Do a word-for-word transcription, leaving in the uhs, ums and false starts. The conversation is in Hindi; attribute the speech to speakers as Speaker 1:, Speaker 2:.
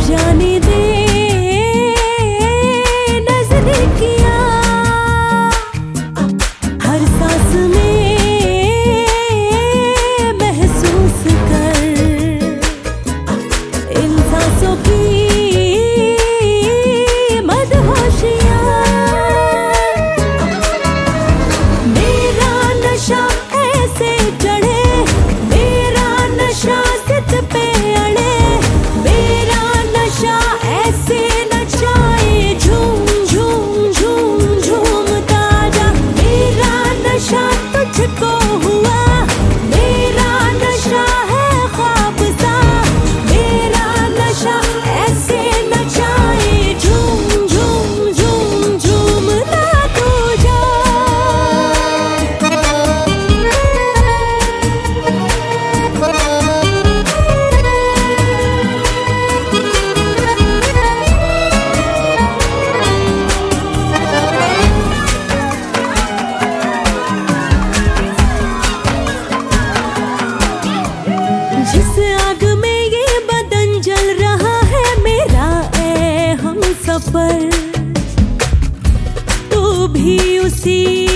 Speaker 1: जाने दे नजदीकियां, हर सांस में महसूस कर इन सांसों की मदहोशियां। मेरा नशा ऐसे चढ़े, मेरा नशा जिद पे अड़े, मेरा नशा ऐसे नचाए झूम झूम झूम झूमता जा। मेरा नशा तुझको हुआ, मेरा नशा है ख्वाब सा, मेरा नशा ऐसे नचाए झूम झूम झूम झूमता तू जा। जिस आग में ये बदन जल रहा है मेरा ए हम सफर, तू भी उसी